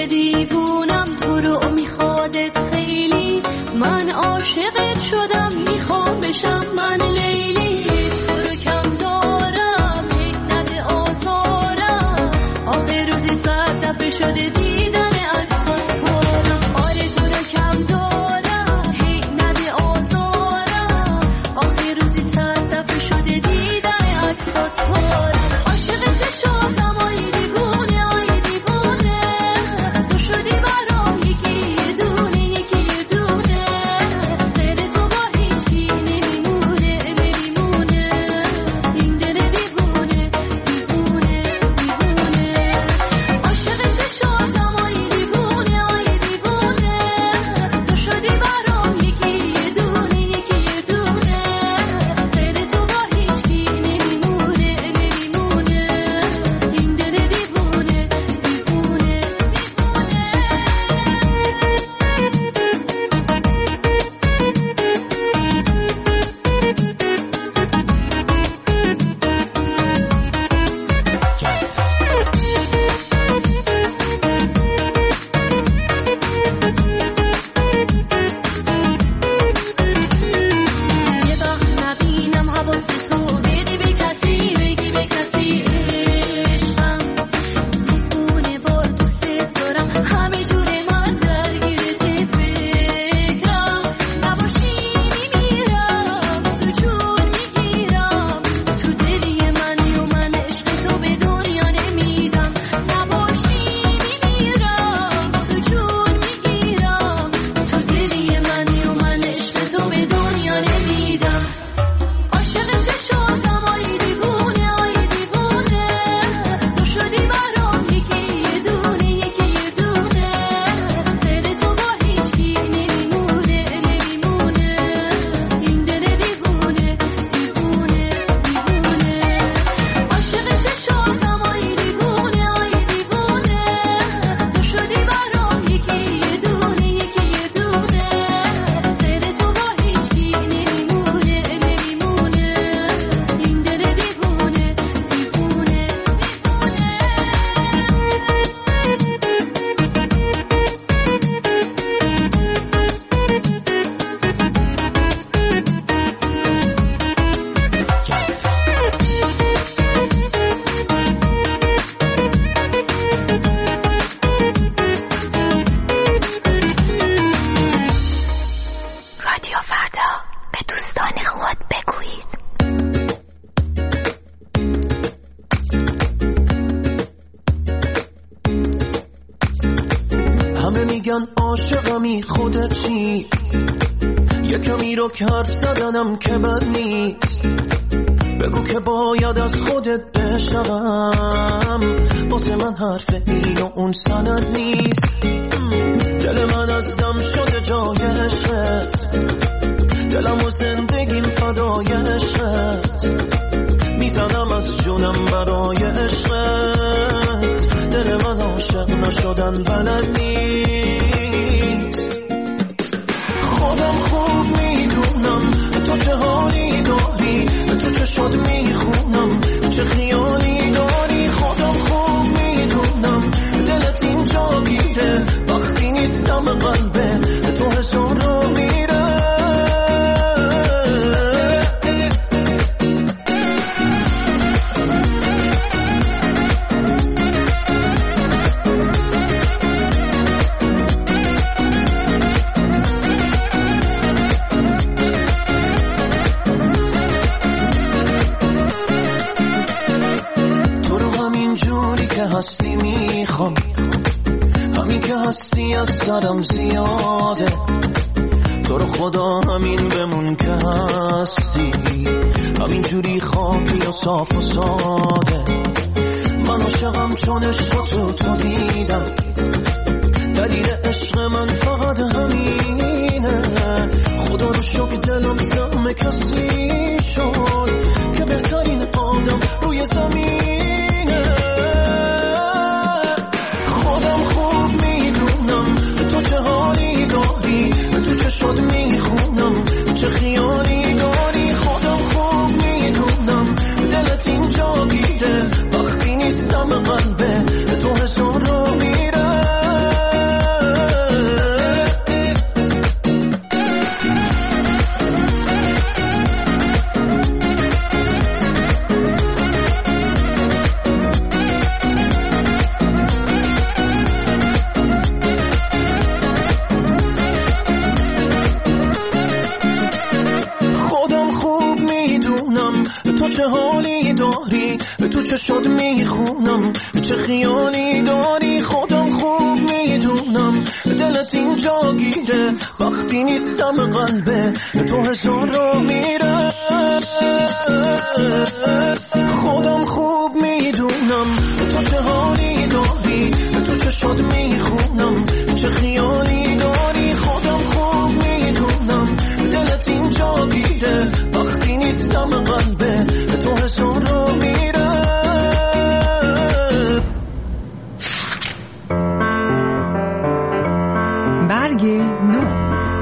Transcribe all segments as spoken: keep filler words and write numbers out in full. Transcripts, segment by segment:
دل دیوونم تو رو میخوادت خیلی، من عاشقت شدم میخوام بشم من لیلی. تو رو کم دارم هی نده آزارم، آخه روزی صد دفعه شده دیدن عکسات کارم. آره تو رو کم دارم هی نده آزارم، آخه روزی صد دفعه شده دیدن عکسات کارم. عاشقت شدم آی دیوونه آی دیوونه، تو شدی برام یکی یه دونه یکی یه دونه، غیر تو با هیچی نمیمونه نمیمونه، این دل دیوونه دیوونه دیوونه. عاشقت شدم آی دیوونه آی دیوونه، تو شدی برام یکی یه دونه یکی یه دونه، غیر تو با هیچی نمیمونه نمیمونه، این دل دیوونه دیوونه دیوونه. یه وقت نبینم حواس تو بدی به کسی بگی به کسی عشقم، دیوونه بار دوست دارم همه جوره من درگیرت فکرم، نباشی میمیرم تو جون میگیرم، تو دلی منی و من عشق تو به دنیا نمیدم، نباشی میمیرم تو جون میگیرم، تو دلی منی و من عشق تو به دنیا نمیدم. عاشقت شدم آی دیوونه آی دیوونه، تو شدی برام یکی یه دونه یکی یه دونه، غیر تو با هیچی نمیمونه نمیمونه، این دل دیوونه دیوونه دیوونه. عاشقت شدم آی دیوونه آی دیوونه، تو شدی برام یکی یه دونه یکی یه دونه، غیر تو با هیچی نمیمونه نمیمونه، این دل دیوونه دیوونه دیوونه. رادیو فردا، به دوستان خود بگویید. همه میگن عاشقمی خودت چی، یه کمی رو که حرف زدنم که بد نیست، بگو که باید از خودت بشنوم، واسه من حرف این و اون سند نیست. دل من از دم شده جای عشقت، دلم و زندگیم فدای عشقت، میزنم از جونم برای عشقت، دل من عاشق نشدن بلد نیست. خودم خوب میدونم تو چه حالی داری، تو چه شد میخونم چه خیالی داری، خودم خوب میدونم دلت اینجا گیره، وقتی نیستم قلبه تو هزار رو میره. تو رو همین جوری که هستی میخوام، همین که هستی از سرم زیاده، تو رو خدا همین بمون که هستی، همین جوری خاکی و صاف و ساده. من عاشقم چون عشق تو تو دیدم، دلیل عشق من فقط همینه، خدا رو شکر دلم سهم کسی شد که بهترین آدم روی زمینه. خودم خوب میدونم تو چه حالی داری، تو چه شد میخونم چه خیالی داری، خودم خوب میدونم دلت اینجا گیره، وقتی نیستم قلبه تو هزار رو میره. تو چه حالی داری، تو چه شد میخونم، چه خیالی داری، خودم خوب میدونم دلت اینجا گیره وقتی نیستم قلبه تو هزار رو میره. خودم خوب میدونم تو چه حالی داری، تو چه شد میخونم، چه خیالی داری، خودم خوب میدونم دلت اینجا گیره وقتی نیستم قلبه تو هزار رو میره. برگ نو.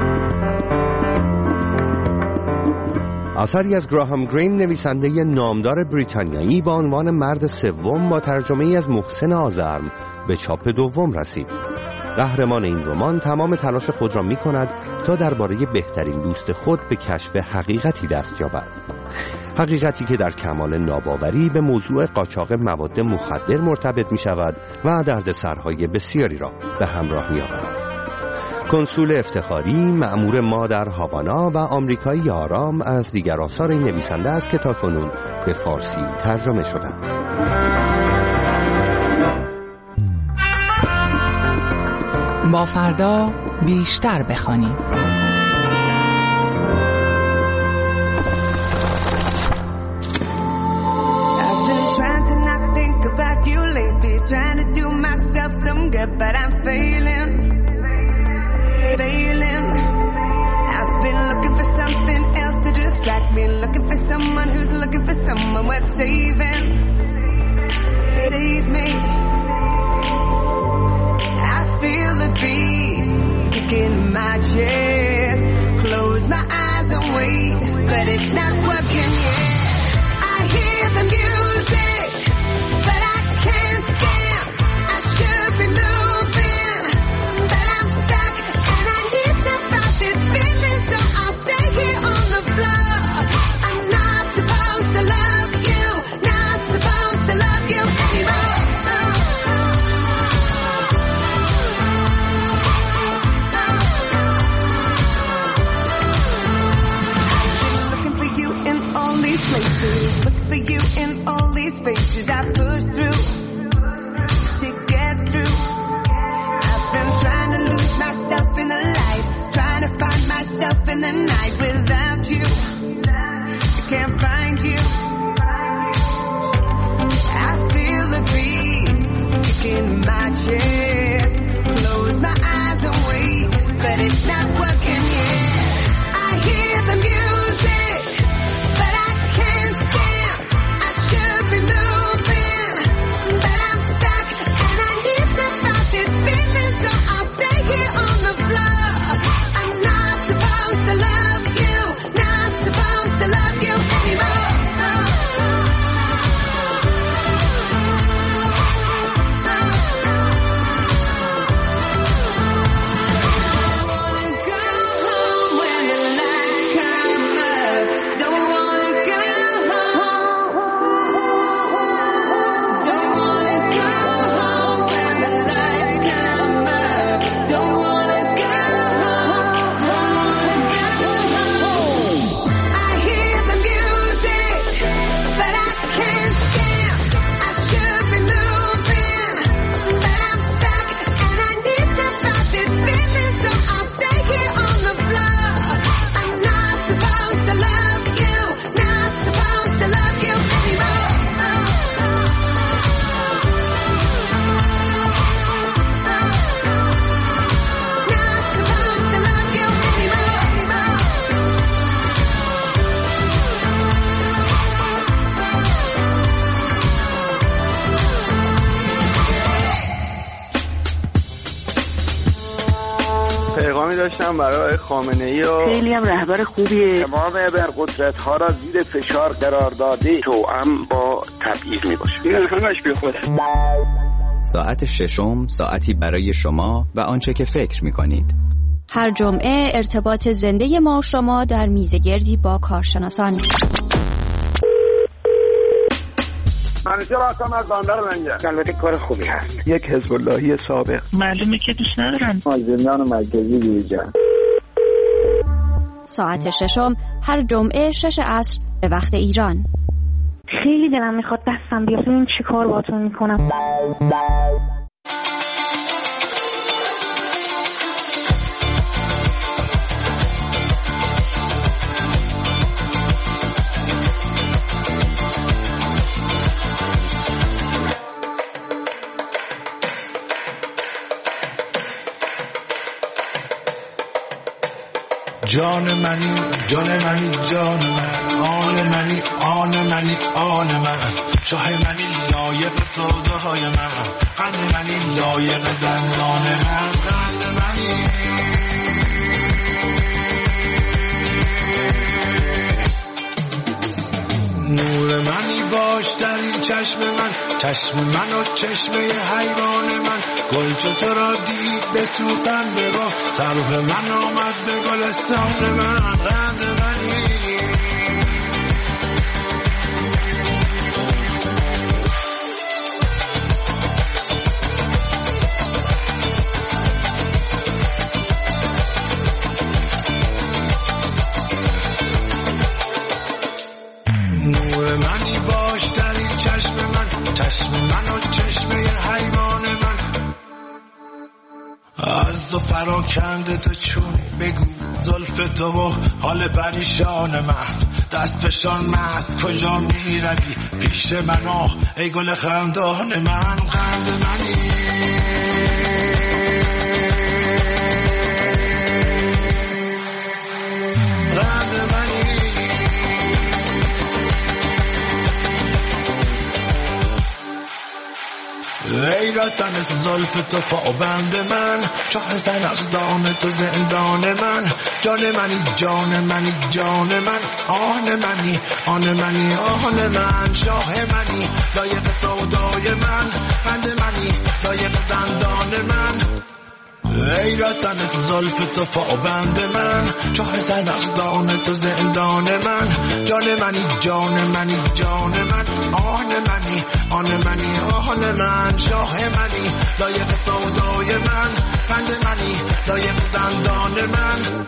اثری از گراهام گرین، نویسنده نامدار بریتانیایی با عنوان مرد سوم با ترجمه از محسن آذرم به چاپ دوم رسید. قهرمان این رمان تمام تلاش خود را می کند تا درباره بهترین دوست خود به کشف حقیقتی دست یابد. حقیقتی که در کمال ناباوری به موضوع قاچاق مواد مخدر مرتبط می شود و دردسرهای بسیاری را به همراه می آورد. کنسول افتخاری، مأمور ما در هاوانا و آمریکایی آرام از دیگر آثار این نویسنده است که تاکنون به فارسی ترجمه شدند. با فردا بیشتر بخوانیم. Trying to do myself some good, but I'm failing, failing. I've been looking for something else to distract me, looking for someone who's looking for someone worth saving. Save me. I feel the beat kicking in my chest. Close my eyes and wait, but it's not working yet. I hear the music, but I can't dance. I should be moving, but I'm stuck, and I need to fight this feeling, so I'll stay here on the floor. I'm not supposed to love you, not supposed to love you anymore. Looking for you in all these places, looking for you in all these spaces I push through to get through. I've been trying to lose myself in the light, trying to find myself in the night without you. I can't find you. I feel the beat kicking in my chest. Close my eyes and wait, but it's not working yet. I hear the music, but I can't dance. I should be moving, but I'm stuck, and I need to fight this feeling, so I'll stay here on the floor. I'm not supposed to love you, not supposed to love you anymore. پیغامی داشتم برای خامنه‌ای و خیلی هم رهبر خوبیه. تمام ابرقدرت‌ها را زیر فشار قرار داده، توأم با تبعیض میباشه. این همش بی خوده. ساعت ششم، ساعتی برای شما و آنچه که فکر میکنید. هر جمعه ارتباط زنده ما و شما در میزگردی با کارشناسان. منیجر هستم از بندر منجر. البته کار خوبی هست. یک حزب اللهی سابق. معلومه که دوست ندارن. مازندران مرکزی بیرجان. ساعت ششم هر جمعه شش عصر به وقت ایران. خیلی دلم میخواد دستم بیفته، این چی کار باتون میکنم. جان منی جان منی جان من، آن منی آن منی آن من، شاه منی لایق سوداهای من، قند منی لایق دندان من، قند منی نور منی باش در این چشم من، چشم من و چشمه حیوان من، گل چو تو را دید به سوسن بگاه، سرف من آمد به گلستان من، قند منی نور منی باش در این چشم من، چشم من و چشمه حیوان من، از دو پراکنده تو چون بگو زلف تو و حال پریشان من، دست فشان مست کجا می روی پیش من آه ای گل خندان من، قند منی قند منی ای رستن زلف تو پابند من، چاه زنخدان تو زندان من، جان منی جان منی جان من، آن منی آن منی آن من، شاه منی لایق سودای من، قند منی لایق دندان من، ای رستن زلف تو پابند من، چاه زنخدان تو زندان من، جان منی جان منی جان من، آن منی آن منی آن من، شاه منی لایق سودای من، قند منی لایق دندان من.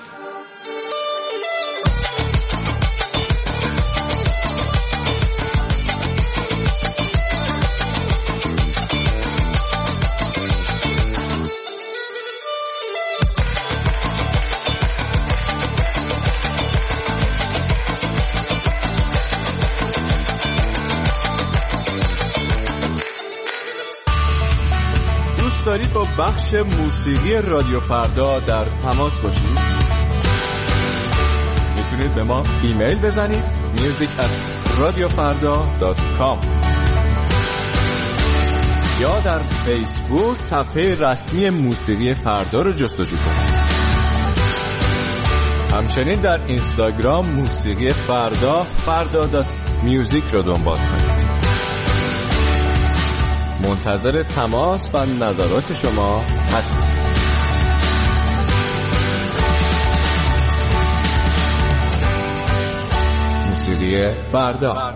دارید با بخش موسیقی رادیو فردا در تماس باشید؟ میتونید به ما ایمیل بزنید music at radiofarda dot com یا در فیسبوک صفحه رسمی موسیقی فردا رو جستجو کنید. همچنین در اینستاگرام موسیقی فردا فردا دات میوزیک رو دنبال کنید. منتظر تماس و نظرات شما هستیم. موسیقی فردا.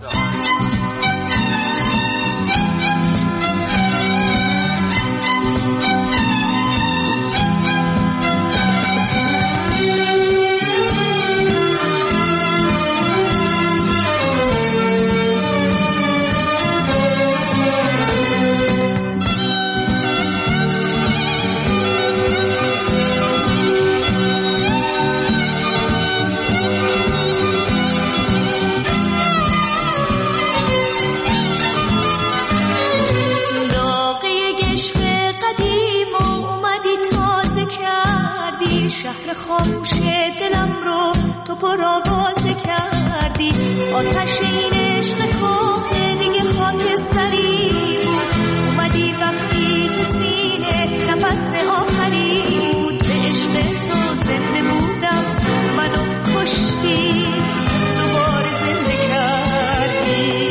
شهر خاموش دلم رو تو پرآوازه کردی، آتش این عشق کهنه دیگه خاکستری بود، اومدی وقتی تو سینه نفس آخری بود، به عشق تو زنده بودم منو کشتی دوباره زنده کردی،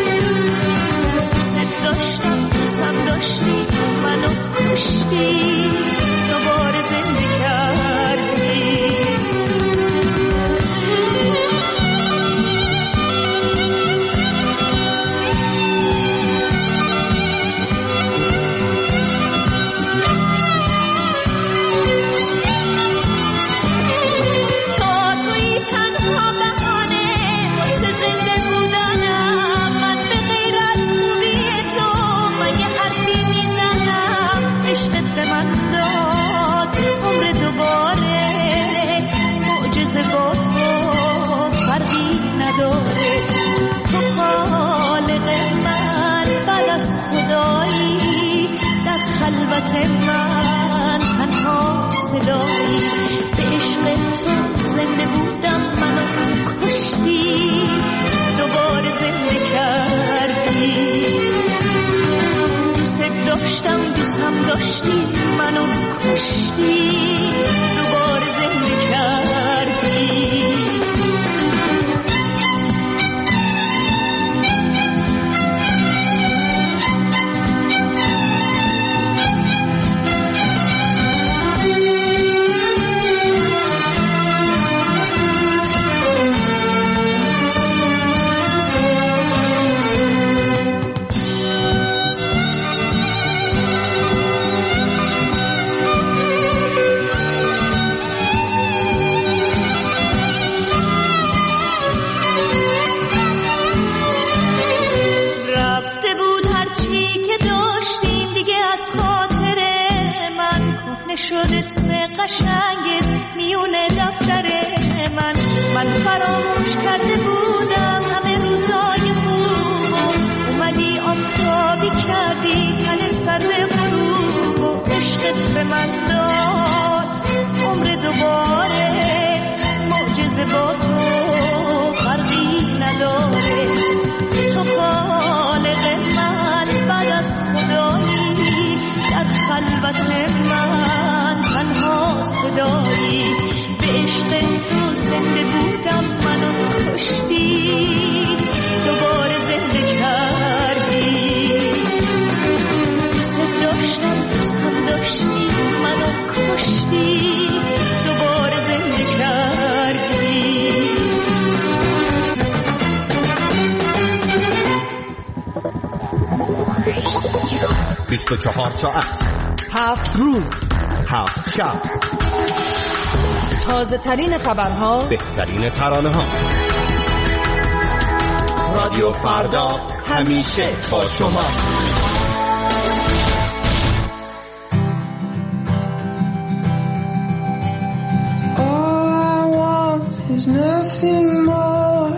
دوست داشتم دوستم داشتی منو کشتی دوباره زنده کردی. معجزه با تو فرقی نداره. تو خالق من بعد از خدایی، در خلوت من تنها صدایی. به عشق تو زنده بودم منو کشتی، دوباره زنده کردی. دوست داشتم دوستم داشتی منو کشتی، دوباره زنده کردی. شد اسم قشنگت میونه دفتر من. من فراموش کرده بودم همه روزای خوب، اومدی آفتابی کردی تن سر غروب. و عشقت به من داد عمر دوباره، معجزه با تو فرقی نداره. تو خالق من بعد از خدایی، در خلوت من تنها صدایی. به عشق تو زنده بودم منو کشتی، دوباره زنده کردی. دوست داشتم دوستم داشتی منو کشتی، دوباره زنده کردی. بیست و چهار ساعت، هفت روز، هفت شب، تازه ترین خبرها، بهترین ترانه ها. رادیو فردا همیشه با شماست. All I want is nothing more,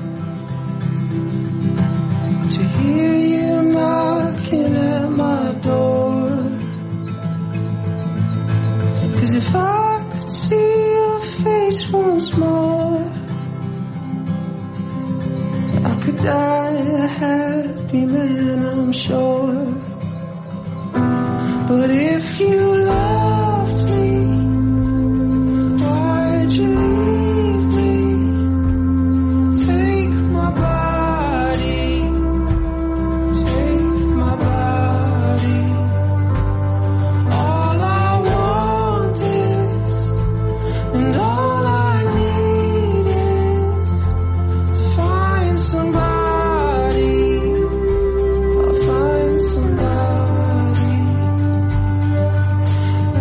to hear you knocking at my door. Cause if I could see your face once more, I could die a happy man, I'm sure. But if you loved me, why'd you leave me? Take my body, take my body. All I want is, and all I need is to find somebody. I'll find somebody.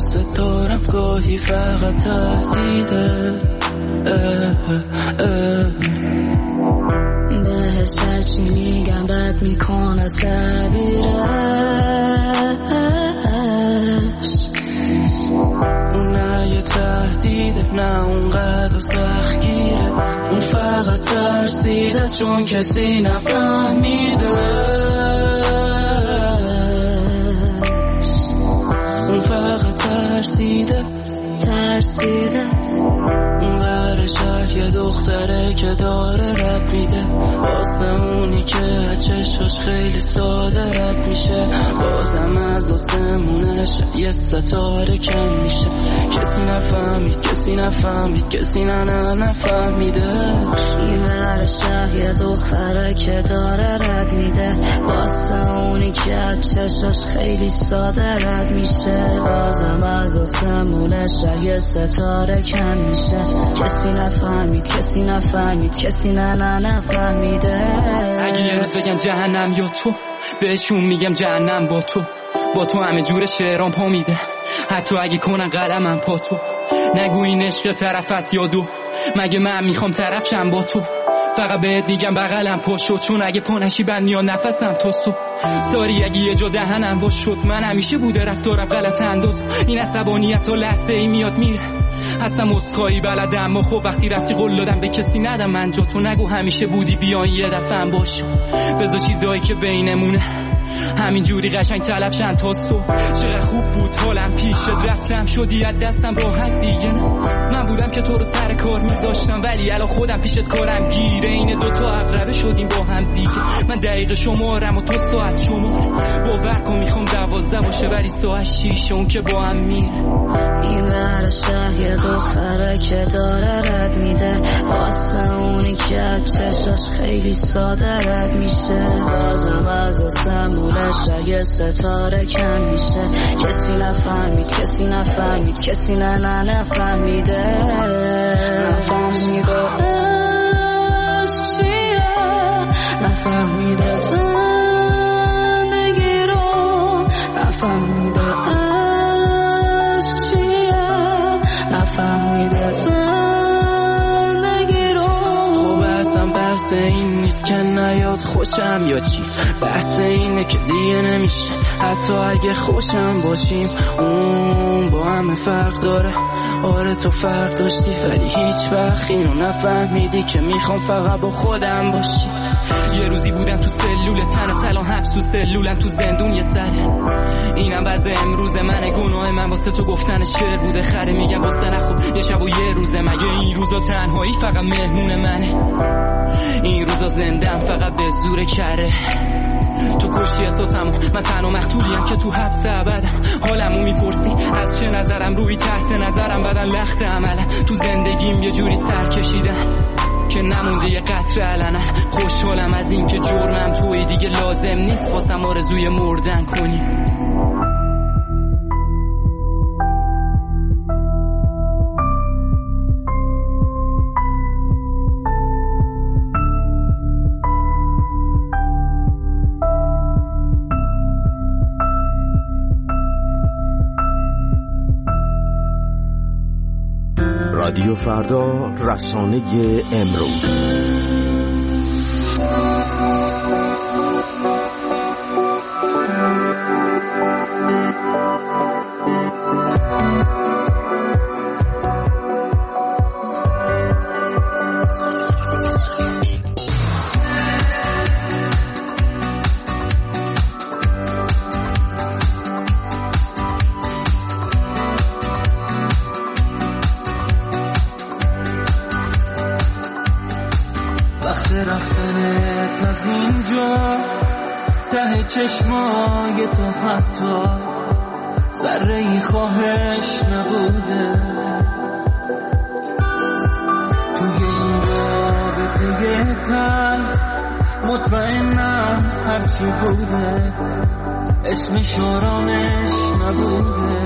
دوست دارم گاهی فقط تهدیده بهش هرچی میگم بد میکنه تعبیرش. اون نه یه تهدیده نه اونقدر سختگیره، اون فقط ترسیده چون کسی نفهمیده. اون فقط ترسیده ترسیده اون غر شهر یه دختره که داره رد میده واسه اونی که چشاش خیلی ساده رد میشه. بازم از آسمونش یه ستاره کم میشه. کسی نفهمید کسی نفهمید کسی نه نه نفهمیده. این غر شهر یه دختره که داره رد میده واسه اونی که چشاش خیلی ساده رد میشه. بازم از آسمونش یه ستاره کم میشه. کسی نفهمید کسی نفهمید کسی نه نه نفهمیده. اگه یه روز بگم جهنم یا تو بهشون میگم جهنم با تو. با تو همه جور شعرام پا میده حتی اگه کنن قلمم پا تو. نگو این عشق طرف است یا دو مگه من میخوام طرف شم با تو. فقط بهت میگم بغلم پا شد چون اگه پا نشی بند میاد نفسم تا صبح. ساری اگه یه جا دهنم باز شد من همیشه بوده رفتارم غلط انداز. این عصبانیت ها لحظه ای میاد میره هستم اسخایی بلدم اما خب وقتی رفتی قول دادم به کسی ندم من جا تو. نگو همیشه بودی بیان یه دفعه هم باش بذار چیزایی که بینمونه همین جوری قشنگ تلف شن تا صبح. چقدر خوب بود حالم پیشت رفتم شدی از دستم راحت دیگه نه. من بودم که تو رو سر کار میذاشتم ولی الان خودم پیشت کارم گیره. این دوتا عقربه شدیم با هم دیگه. من دقیقه شمارم و تو ساعت شمار. باور کن میخوام دوازده باشه ولی ساعت شیشه اون که با هم میره. این ور شهر یه دختره که داره رد میده واسه اونی که چشاش خیلی ساده رد میشه. بازم از آسمونش یه ستاره کم میشه. کسی نفهمید کسی نفهمید کسی نه نه نفهمیده. نفهمیده عشق چیه نفهمیده زندگی رو نفهمیده عشق چیه نفهمیده زندگی رو. خب اصلا بحث این نیست که نیاد خوشم یا چی. بحث اینه که دیگه نمیشه حتی اگه خوشم باشیم اون با همه فرق داره. آره تو فرق داشتی ولی هیچ وقت اینو نفهمیدی که میخوام فقط با خودم باشی. یه روزی بودم تو سلول تنت الان حبس تو سلولم تو زندون یه سره. اینم وضع امروز منه گناه من واسه تو گفتن شعر بوده خره. میگم واسه نخوب یه شب و یه روزه مگه این روزا تنهایی فقط مهمون منه. این روزا زندم فقط به زور کره. تو کشی احساسمو من تنها مقتولیم که تو حبس ابدم. حالمو میپرسی از چه نظرم روی تحت نظرم بدن لخت عملم. تو زندگیم یه جوری سر کشیدم که نمونده یه قطره علنم. خوشحالم از این که جرمم توی دیگه لازم نیست واسم آرزوی مردن کنی. رادیو فردا، رسانه امروز. چشمای تو حتی ذره‌ای خواهش نبوده توی این رابطه تلخ. مطمئنم هرچی بوده اسمش آرامش نبوده.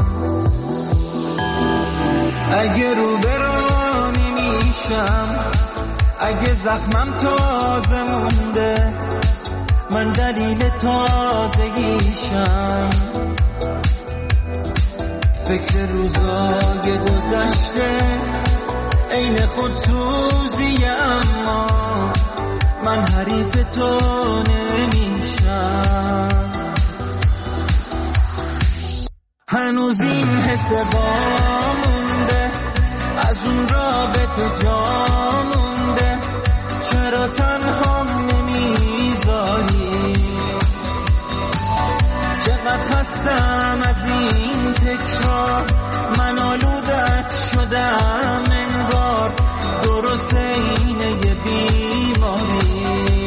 اگه رو برانی میشم اگه زخمم تازه مونده من دلیل تازگیشم. فکر روزای گذشته عین خودسوزی، اما من حریف تو نمیشم. هنوز این حس با مونده، از اون رابطه جا مونده، چرا تنها نمیذاری؟ چقدر هستم از این تکرار، من آلودت شدم انگار، درست اینه یه بیماری.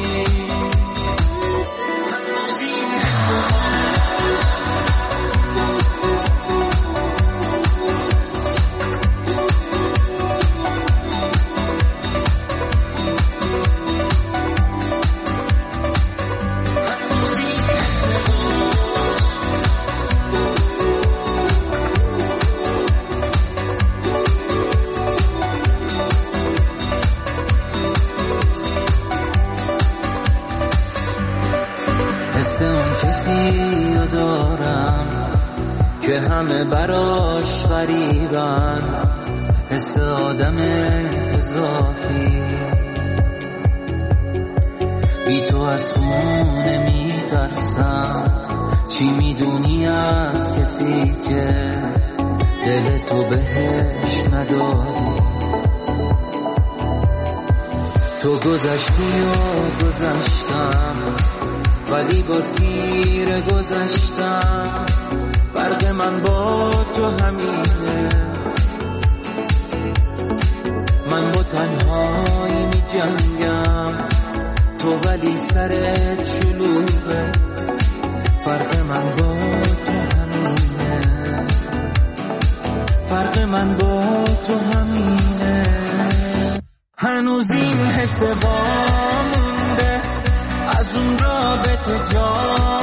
که همه براش غریبن، حس آدم اضافی، بی تو از خونه میترسم. چی میدونی از کسی که دل تو بهش نداری؟ تو گذشتی و گذشتم، ولی باز گیر گذشتم. فرق من با تو همینه، من با تنهایی می جنگم، تو ولی سرت شلوغه. فرق من با تو همینه، فرق من با تو همینه. هنوز این حس با مونده، از اون رابطه جا